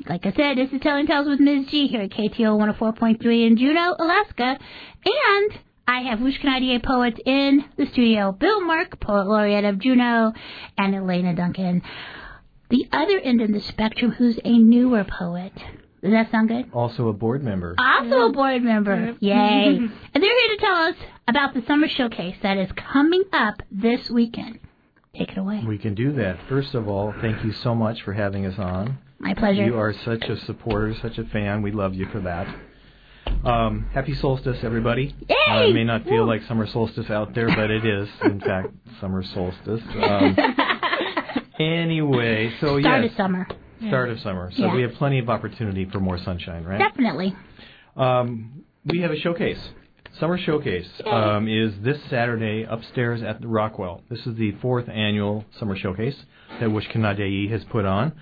Like I said, this is Telling Tales with Ms. G here at KTO 104.3 in Juneau, Alaska. And I have Whoosh poets in the studio. Bill Mark, Poet Laureate of Juneau, and Elena Duncan. The other end of the spectrum, who's a newer poet. Does that sound good? Also a board member. Also a board member. Yay. And they're here to tell us about the summer showcase that is coming up this weekend. Take it away. We can do that. First of all, thank you so much for having us on. My pleasure. You are such a supporter, such a fan. We love you for that. Happy solstice, everybody. Yay! It may not feel like summer solstice out there, but it is, in fact, summer solstice. Anyway, so Start of summer. Start of summer. So we have plenty of opportunity for more sunshine, right? Definitely. We have a showcase. Summer Showcase is this Saturday upstairs at the Rockwell. This is the 4th annual Summer Showcase that Wishkana has put on.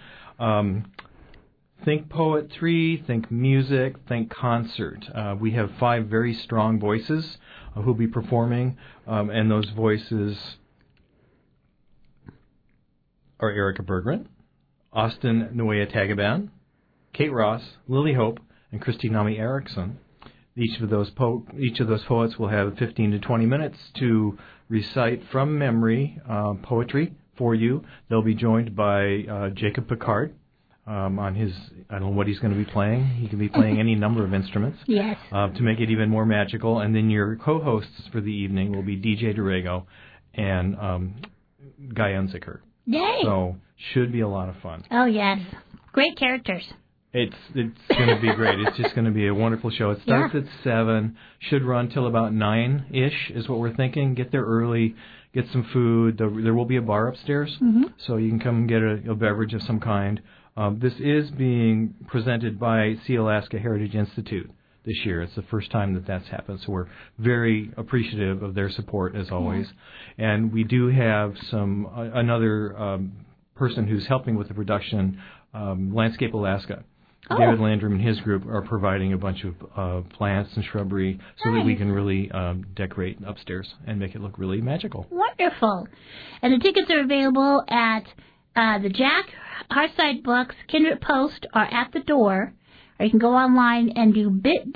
Think poetry, think music, think concert. We have 5 very strong voices who will be performing, and those voices are Erica Berggren, Austin Nuea Tagaban, Kate Ross, Lily Hope, and Christy Nami Erickson. Each of those poets will have 15 to 20 minutes to recite from memory poetry for you. They'll be joined by Jacob Picard on his, I don't know what he's going to be playing. He can be playing any number of instruments. Yes. To make it even more magical. And then your co-hosts for the evening will be DJ Dorego and Guy Unzicker. Yay! So, should be a lot of fun. Oh, yes. Great characters. It's going to be great. It's just going to be a wonderful show. It starts at 7, should run till about 9-ish is what we're thinking. Get there early, get some food. There will be a bar upstairs, so you can come and get a beverage of some kind. This is being presented by Sealaska Heritage Institute this year. It's the first time that's happened, so we're very appreciative of their support, as always. And we do have another person who's helping with the production, Landscape Alaska. David Landrum and his group are providing a bunch of plants and shrubbery so that we can really decorate upstairs and make it look really magical. Wonderful. And the tickets are available at the Jack, Hearthside Books, Kindred Post, or at the door. Or you can go online and do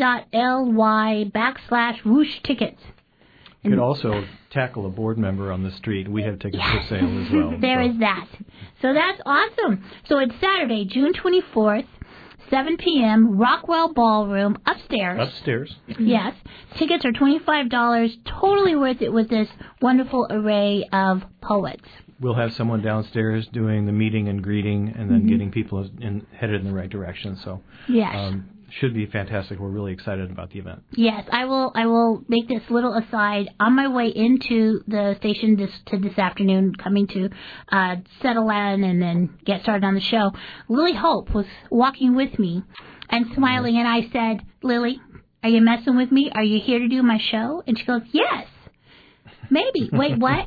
bit.ly/whoosh tickets. You could also tackle a board member on the street. We have tickets for sale as well. There is that. So that's awesome. So it's Saturday, June 24th, 7 p.m., Rockwell Ballroom, upstairs. Upstairs. Yes. Tickets are $25. Totally worth it with this wonderful array of poets. We'll have someone downstairs doing the meeting and greeting and then getting people headed in the right direction. So should be fantastic. We're really excited about the event. Yes, I will make this little aside. On my way into the station this afternoon, coming to settle in and then get started on the show, Lily Hope was walking with me and smiling, and I said, Lily, are you messing with me? Are you here to do my show? And she goes, yes. Maybe. Wait, what?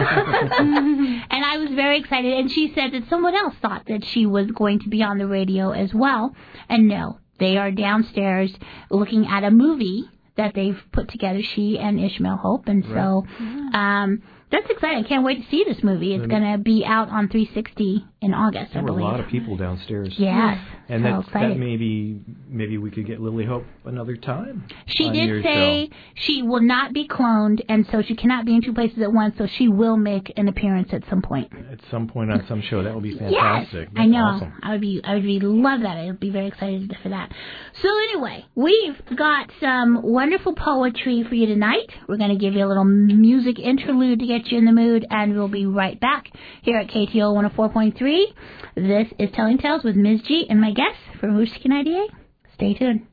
And I was very excited. And she said that someone else thought that she was going to be on the radio as well. And no, they are downstairs looking at a movie that they've put together, she and Ishmael Hope. And so that's exciting. I can't wait to see this movie. It's going to be out on 360 in August, I believe. There were a lot of people downstairs. Yes. And so that maybe we could get Lily Hope another time. She did say she will not be cloned, and so she cannot be in 2 places at once, so she will make an appearance at some point. At some point on some show. That would be fantastic. Yes, I know. Awesome. I would love that. I would be very excited for that. So anyway, we've got some wonderful poetry for you tonight. We're going to give you a little music interlude to get you in the mood, and we'll be right back here at KTO 104.3. This is Telling Tales with Ms. G and my guest from Whooshkina IDA. Stay tuned.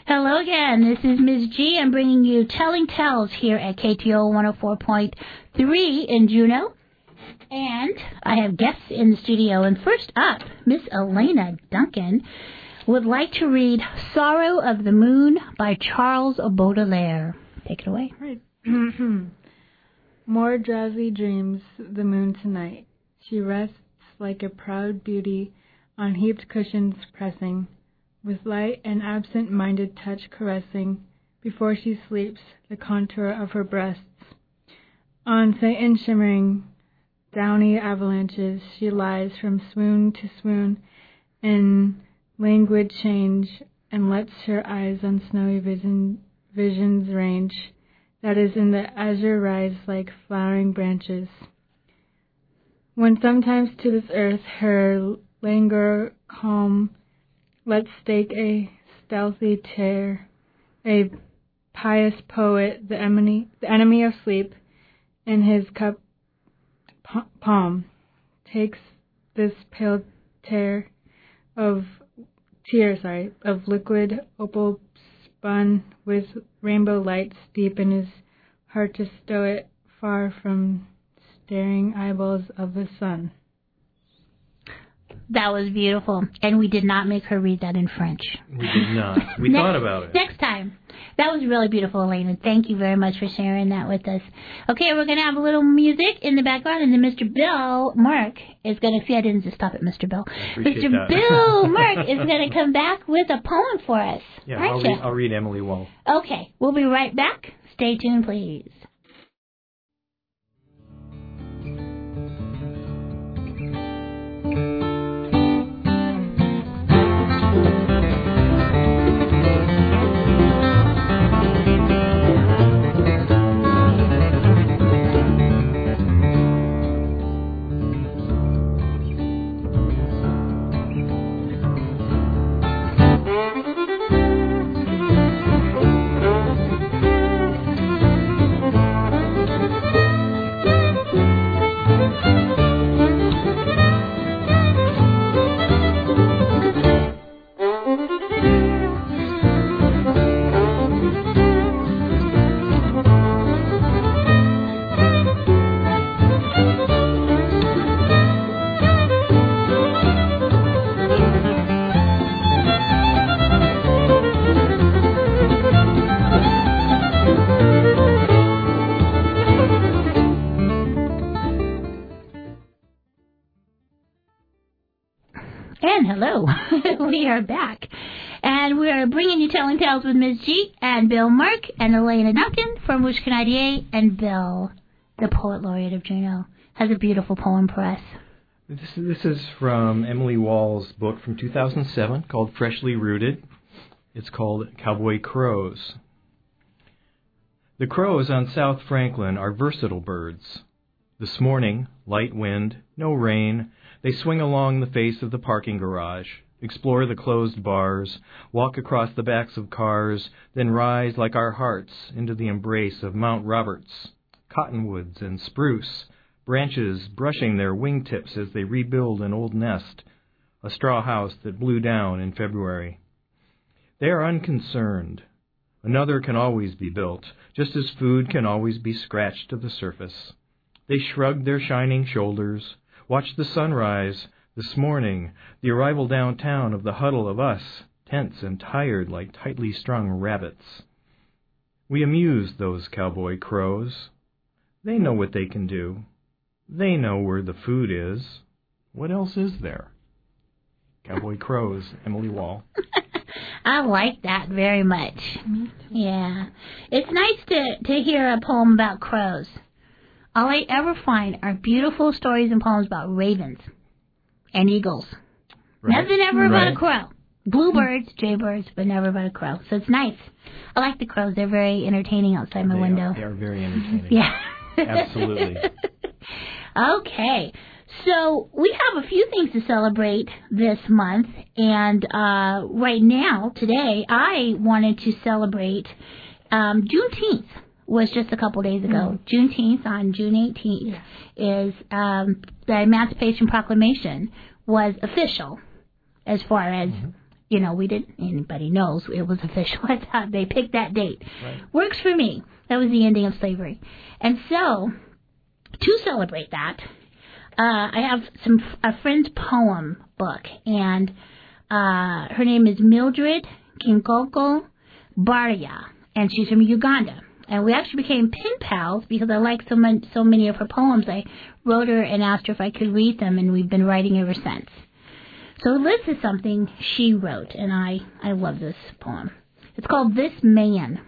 Hello again. This is Ms. G. I'm bringing you Telling Tales here at KTO 104.3 in Juneau. And I have guests in the studio. And first up, Miss Elena Duncan would like to read Sorrow of the Moon by Charles Baudelaire. Take it away. Right. More drowsy dreams the moon tonight. She rests like a proud beauty on heaped cushions pressing, with light and absent-minded touch caressing, before she sleeps, the contour of her breasts. On satin shimmering, downy avalanches, she lies from swoon to swoon in languid change, and lets her eyes on snowy visions range, that is in the azure rise like flowering branches. When sometimes to this earth her languor calm let's stake a stealthy tear, a pious poet, the enemy of sleep, in his cup palm, takes this pale tear of liquid opal spun with rainbow lights deep in his heart to stow it far from staring eyeballs of the sun. That was beautiful. And we did not make her read that in French. We did not. We thought about it. Next time. That was really beautiful, Elena. Thank you very much for sharing that with us. Okay, we're going to have a little music in the background, and then Mr. Bill Mark is going to... See, I didn't just stop at Mr. Bill. Mr. Bill Mark is going to come back with a poem for us. Yeah, I'll read Emily Wall. Okay, we'll be right back. Stay tuned, please. Hello, we are back, and we are bringing you Telling Tales with Ms. G and Bill Mark and Elena Duncan from Wish Canadier, and Bill, the Poet Laureate of Juneau, has a beautiful poem for us. This is from Emily Wall's book from 2007 called Freshly Rooted. It's called Cowboy Crows. The crows on South Franklin are versatile birds. This morning, light wind, no rain, they swing along the face of the parking garage, explore the closed bars, walk across the backs of cars, then rise like our hearts into the embrace of Mount Roberts, cottonwoods and spruce, branches brushing their wingtips as they rebuild an old nest, a straw house that blew down in February. They are unconcerned. Another can always be built, just as food can always be scratched to the surface. They shrug their shining shoulders, watch the sunrise this morning, the arrival downtown of the huddle of us, tense and tired like tightly strung rabbits. We amuse those cowboy crows. They know what they can do. They know where the food is. What else is there? Cowboy Crows, Emily Wall. I like that very much. Yeah. It's nice to hear a poem about crows. All I ever find are beautiful stories and poems about ravens and eagles. Right. Nothing ever about a crow. Bluebirds, jaybirds, but never about a crow. So it's nice. I like the crows. They're very entertaining outside my window. They are very entertaining. Yeah. Absolutely. Okay. So we have a few things to celebrate this month. And right now, today, I wanted to celebrate Juneteenth. Was just a couple days ago. Juneteenth on June 18th is the Emancipation Proclamation was official as far as anybody knows it was official. I thought they picked that date. Right. Works for me. That was the ending of slavery. And so, to celebrate that, I have a friend's poem book, and her name is Mildred Kinkoko Barya, and she's from Uganda. And we actually became pen pals because I liked so many of her poems. I wrote her and asked her if I could read them, and we've been writing ever since. So this is something she wrote, and I love this poem. It's called This Man.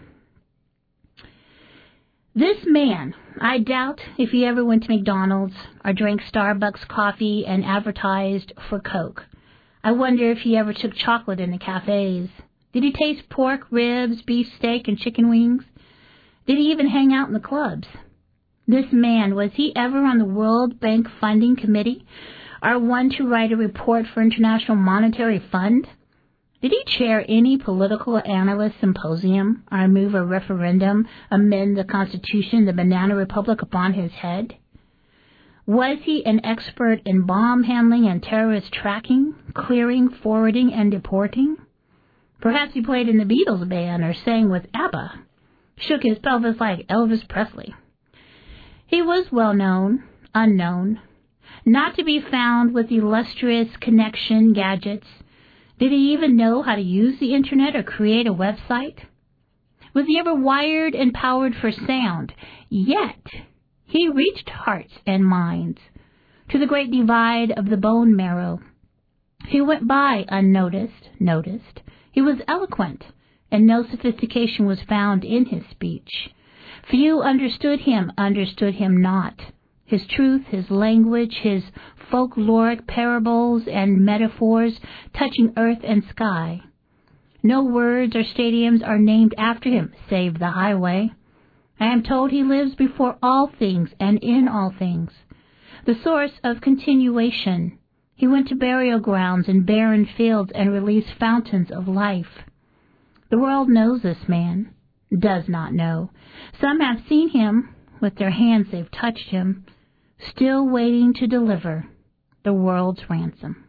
This man, I doubt if he ever went to McDonald's or drank Starbucks coffee and advertised for Coke. I wonder if he ever took chocolate in the cafes. Did he taste pork, ribs, beef steak, and chicken wings? Did he even hang out in the clubs? This man, was he ever on the World Bank Funding Committee or one to write a report for International Monetary Fund? Did he chair any political analyst symposium or move a referendum, amend the Constitution, the Banana Republic upon his head? Was he an expert in bomb handling and terrorist tracking, clearing, forwarding, and deporting? Perhaps he played in the Beatles band or sang with ABBA, shook his pelvis like Elvis Presley. He was well known, unknown, not to be found with illustrious connection gadgets. Did he even know how to use the internet or create a website? Was he ever wired and powered for sound? Yet, he reached hearts and minds to the great divide of the bone marrow. He went by unnoticed, noticed. He was eloquent, and no sophistication was found in his speech. Few understood him not. His truth, his language, his folkloric parables and metaphors touching earth and sky. No words or stadiums are named after him, save the highway. I am told he lives before all things and in all things, the source of continuation. He went to burial grounds and barren fields and released fountains of life. The world knows this man, does not know. Some have seen him, with their hands they've touched him, still waiting to deliver the world's ransom.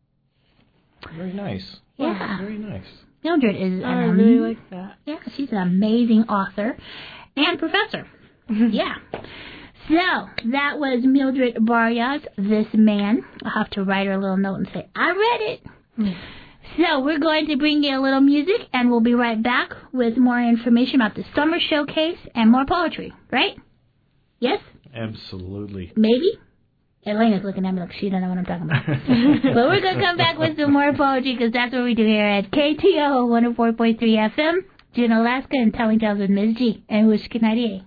Very nice. Yeah. Very nice. Mildred is I really like that. Yeah, she's an amazing author and professor. Yeah. So, that was Mildred Barya's This Man. I'll have to write her a little note and say, I read it. So, we're going to bring you a little music, and we'll be right back with more information about the summer showcase and more poetry, right? Yes? Absolutely. Maybe? Elena's looking at me like she don't know what I'm talking about. But we're going to come back with some more poetry, because that's what we do here at KTO 104.3 FM, June, Alaska, and Telling Tales with Ms. G and Wishkid 98.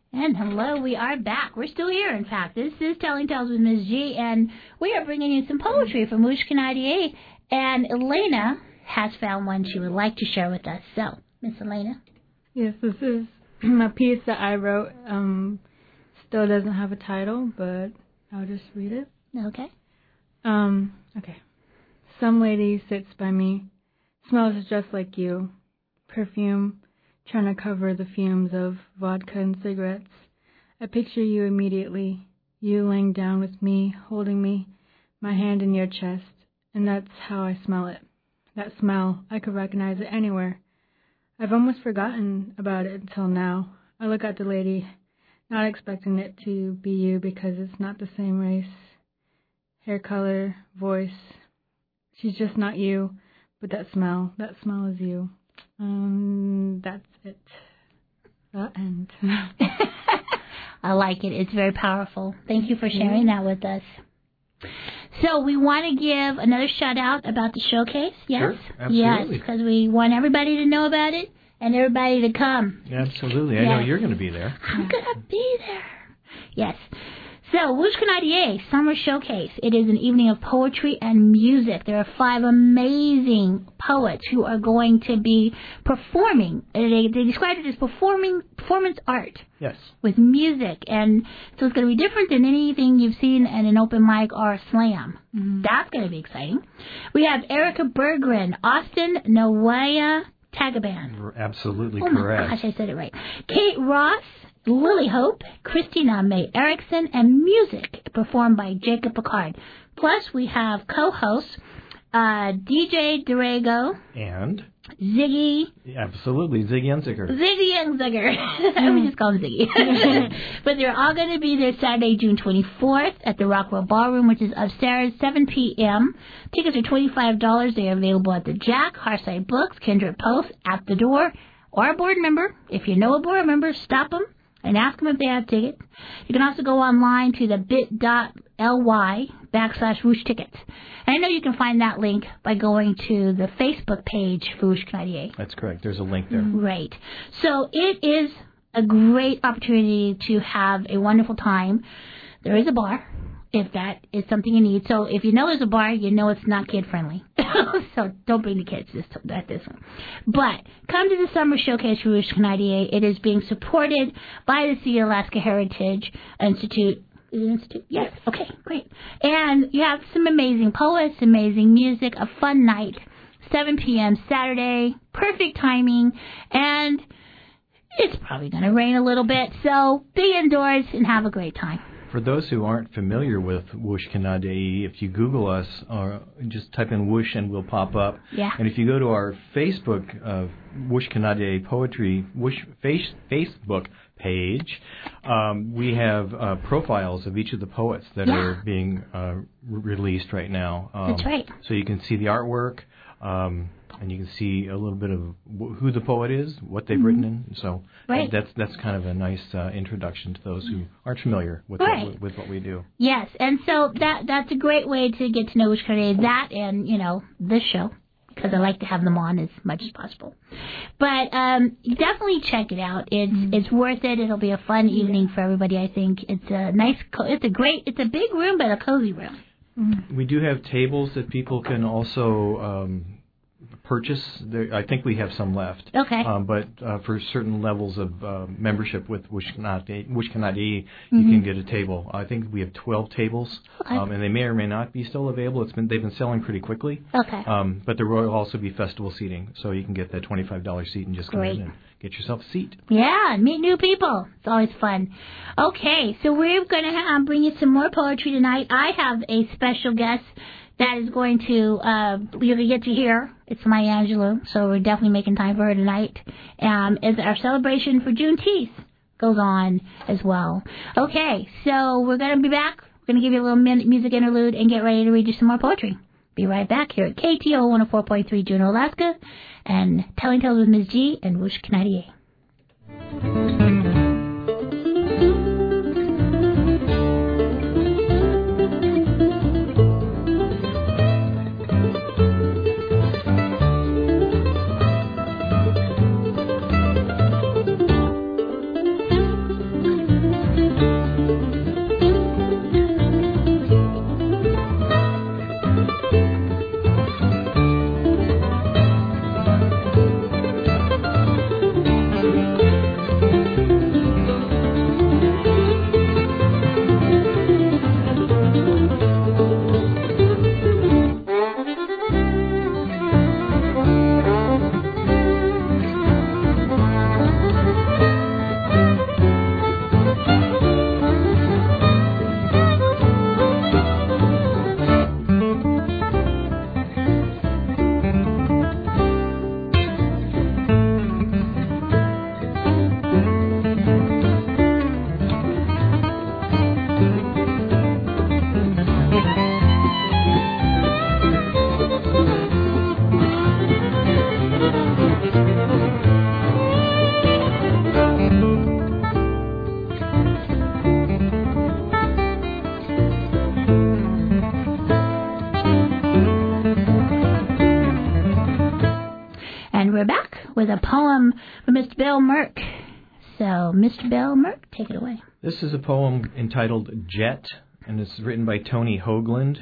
And hello, we are back. We're still here, in fact. This is Telling Tales with Ms. G, and we are bringing you some poetry from Whoosh-Knighty. And Elena has found one she would like to share with us. So, Miss Elena. Yes, this is a piece that I wrote. Still doesn't have a title, but I'll just read it. Okay. Okay. Some lady sits by me, smells just like you. Perfume, trying to cover the fumes of vodka and cigarettes. I picture you immediately, you laying down with me, holding me, my hand in your chest, and that's how I smell it. That smell, I could recognize it anywhere. I've almost forgotten about it until now. I look at the lady, not expecting it to be you because it's not the same race, hair color, voice. She's just not you, but that smell is you. That's it. The end. I like it. It's very powerful. Thank you for sharing that with us. So we want to give another shout out about the showcase. Yes? Sure, absolutely. Yes, because we want everybody to know about it and everybody to come. Absolutely. I know you're going to be there. I'm going to be there. Yes. So, Whoosh-Knighty Summer Showcase. It is an evening of poetry and music. There are 5 amazing poets who are going to be performing. They described it as performance art. Yes. With music. And so it's going to be different than anything you've seen at an open mic or a slam. Mm-hmm. That's going to be exciting. We have Erica Berggren, Austin Nawaya Tagaban. Absolutely correct. Oh my gosh, I said it right. Kate Ross, Lily Hope, Christina May Erickson, and music performed by Jacob Picard. Plus, we have co-hosts DJ Durago and Ziggy. Absolutely, Ziggy Unziger. Ziggy Unziger. We just call him Ziggy. But they're all going to be there Saturday, June 24th at the Rockwell Ballroom, which is upstairs, 7 p.m. Tickets are $25. They are available at the Jack, Hearthside Books, Kindred Post, at the door, or a board member. If you know a board member, stop them and ask them if they have tickets. You can also go online to the bit.ly/Whoosh tickets. And I know you can find that link by going to the Facebook page for Whoosh-Knighty. That's correct. There's a link there. Right. So it is a great opportunity to have a wonderful time. There is a bar, if that is something you need. So if you know there's a bar, you know it's not kid-friendly. So don't bring the kids at this one. But come to the Summer Showcase for Whoosh-Knighty. It is being supported by the Sea Alaska Heritage Institute. Yes. Okay, great. And you have some amazing poets, amazing music, a fun night, 7 p.m. Saturday, perfect timing, and it's probably going to rain a little bit, so be indoors and have a great time. For those who aren't familiar with Whoosh-Knighty, if you Google us, or just type in Whoosh and we'll pop up. Yeah. And if you go to our Facebook Whoosh-Knighty Poetry Facebook page, we have profiles of each of the poets that are being released right now. That's right. So you can see the artwork, and you can see a little bit of who the poet is, what they've written in. So that's kind of a nice introduction to those who aren't familiar with what we do. Yes, and so that's a great way to get to know Whoosh-Knighty, that and, this show, because I like to have them on as much as possible. But definitely check it out. It's worth it. It'll be a fun evening for everybody, I think. It's a nice, it's a big room, but a cozy room. We do have tables that people can also purchase. I think we have some left. Okay. But for certain levels of membership with Whoosh-Knighty, you can get a table. I think we have 12 tables, and they may or may not be still available. They've been selling pretty quickly. Okay. But there will also be festival seating, so you can get that $25 seat and just come in and get yourself a seat. Yeah, meet new people. It's always fun. Okay, so we're going to bring you some more poetry tonight. I have a special guest that is going to, you're going to get to hear. It's Maya Angelou, so we're definitely making time for her tonight. As our celebration for Juneteenth goes on as well. Okay, so we're going to be back. We're going to give you a little music interlude and get ready to read you some more poetry. Be right back here at KTO 104.3 Juneau, Alaska, and Telling Tales with Ms. G and Whoosh-Knighty. poem from Mr. Bill Merck. So, Mr. Bill Merck, take it away. This is a poem entitled Jet, and it's written by Tony Hoagland.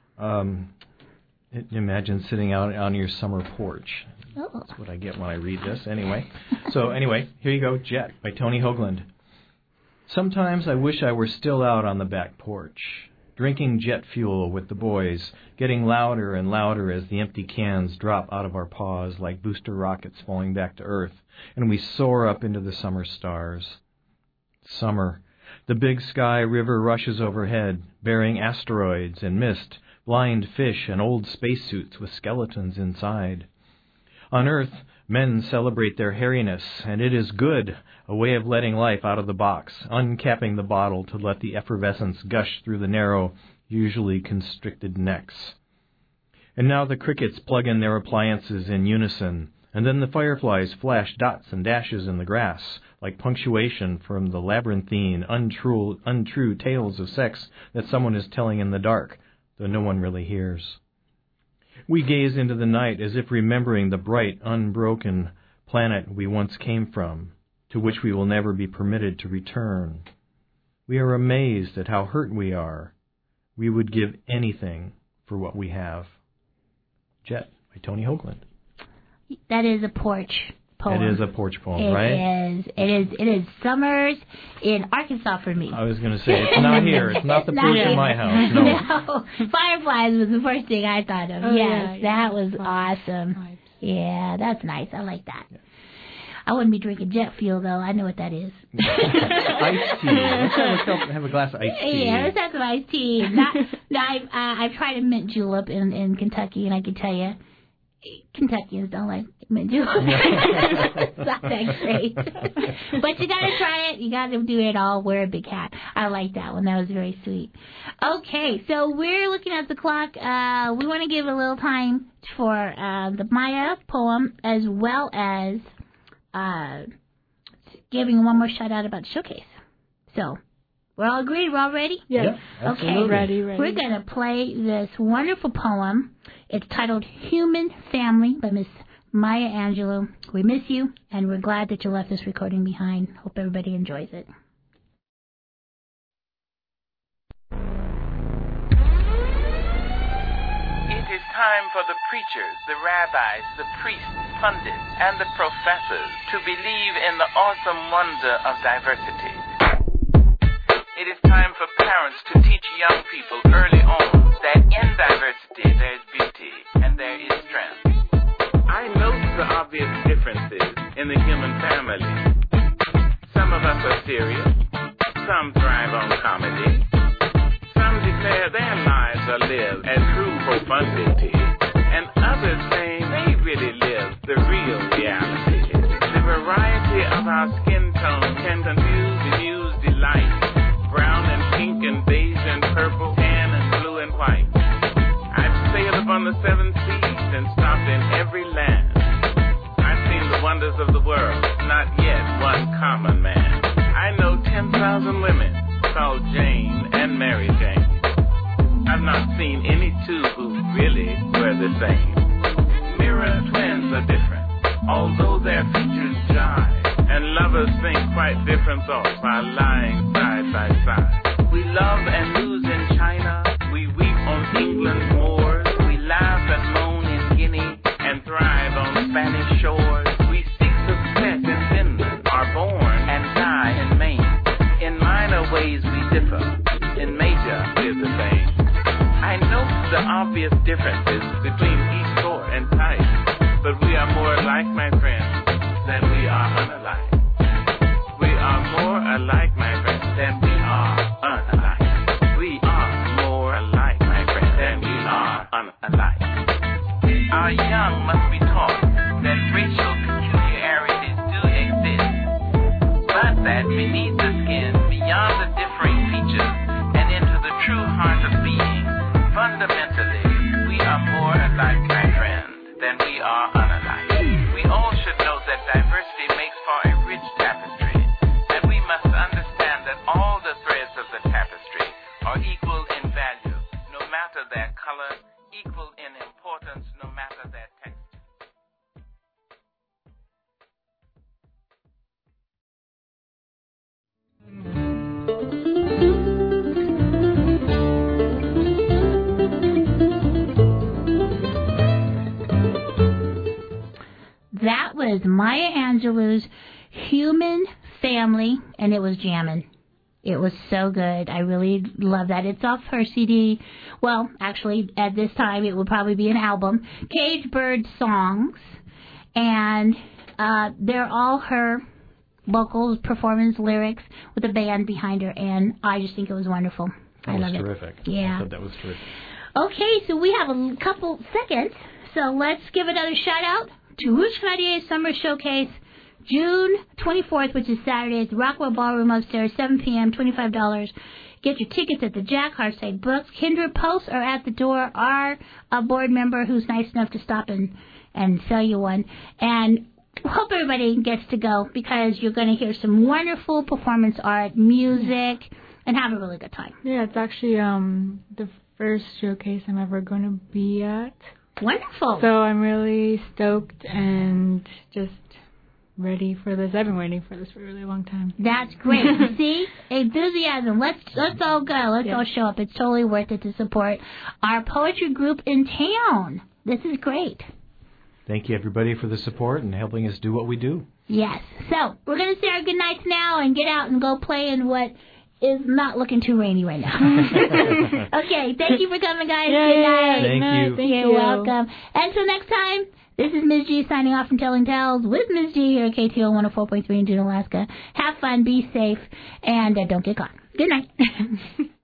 Imagine sitting out on your summer porch. Oh. That's what I get when I read this, anyway. So, anyway, here you go, Jet by Tony Hoagland. Sometimes I wish I were still out on the back porch, drinking jet fuel with the boys, getting louder and louder as the empty cans drop out of our paws like booster rockets falling back to Earth, and we soar up into the summer stars. Summer. The big sky river rushes overhead, bearing asteroids and mist, blind fish and old spacesuits with skeletons inside. On Earth, men celebrate their hairiness, and it is good, a way of letting life out of the box, uncapping the bottle to let the effervescence gush through the narrow, usually constricted necks. And now the crickets plug in their appliances in unison, and then the fireflies flash dots and dashes in the grass, like punctuation from the labyrinthine, untrue tales of sex that someone is telling in the dark, though no one really hears. We gaze into the night as if remembering the bright, unbroken planet we once came from, to which we will never be permitted to return. We are amazed at how hurt we are. We would give anything for what we have. Jet by Tony Hoagland. That is a porch poem. It is a porch poem, right? It is summers in Arkansas for me. I was going to say, it's not here. It's not the porch in my house. No. Fireflies was the first thing I thought of. Oh, yes, yeah, that was awesome. Vibes. Yeah, that's nice. I like that. Yeah. I wouldn't be drinking jet fuel, though. I know what that is. Iced tea. Let's have a glass of iced tea. Yeah, let's have some iced tea. I've tried a mint julep in Kentucky, and I can tell you, Kentuckians don't like mint julep. It's not that great. But you got to try it. You got to do it all. Wear a big hat. I like that one. That was very sweet. Okay, so we're looking at the clock. We want to give a little time for the Maya poem as well as giving one more shout out about the showcase. So, we're all agreed? We're all ready? Yes. Yeah, okay. Ready. We're going to play this wonderful poem. It's titled Human Family by Miss Maya Angelou. We miss you, and we're glad that you left this recording behind. Hope everybody enjoys it. It is time for the preachers, the rabbis, the priests, pundits, and the professors to believe in the awesome wonder of diversity. It is time for parents to teach young people early on that in diversity there is beauty and there is strength. I note the obvious differences in the human family. Some of us are serious, some thrive on comedy, some declare their lives are lived as true profundity, and others say they really live the real reality. The variety of our skin tone can confuse, amuse, delight. Brown and pink and beige and purple, tan and blue and white. I've sailed upon the 7 seas and stopped in every land. I've seen the wonders of the world, not yet one common man. I know 10,000 women called Jane and Mary Jane. I've not seen any two who really were the same. Mirror twins are different, although their features jive. And lovers think quite different thoughts while lying side by side. We love and lose in China. We weep on England's moors. We laugh and moan in Guinea and thrive on Spanish shores. We seek success in Finland, are born and die in Maine. In minor ways we differ. In major we're the same. I note the obvious differences between each sort and type, but we are more alike, my friends, than we are unalike. We are more alike, my friend, than we are unalike. We are more alike, my friend, than we are unalike. Our young must be taught that racial peculiarities do exist, but that beneath the skin, beyond the differing features, and into the true heart of being, fundamentally, we are more alike, my friend, than we are unalike. We all should know that diversity makes for a was Maya Angelou's Human Family, and it was jammin'. It was so good. I really love that. It's off her CD. Well, actually, at this time, it would probably be an album. Cage Bird Songs. And they're all her vocals, performance, lyrics with a band behind her. And I just think it was wonderful. I love it. That was terrific. Yeah. I thought that was terrific. Okay, so we have a couple seconds. So let's give another shout out to Rouge Clavier Summer Showcase. June 24th, which is Saturday, at the Rockwell Ballroom upstairs, 7 p.m., $25. Get your tickets at the Jack Hartside Books. Kindred Posts are at the door. Our board member who's nice enough to stop and sell you one. And hope everybody gets to go because you're going to hear some wonderful performance art, music, and have a really good time. Yeah, it's actually the first showcase I'm ever going to be at. Wonderful. So I'm really stoked and just ready for this. I've been waiting for this for a really long time. That's great. See? Enthusiasm. Let's all go. Let's all show up. It's totally worth it to support our poetry group in town. This is great. Thank you, everybody, for the support and helping us do what we do. Yes. So, we're going to say our good nights now and get out and go play in what is not looking too rainy right now. Okay. Thank you for coming, guys. Yay. Good night. Thank you. Thank You're welcome. Until next time, this is Ms. G signing off from Telling Tales with Ms. G here at KTO 104.3 in June, Alaska. Have fun, be safe, and don't get caught. Good night.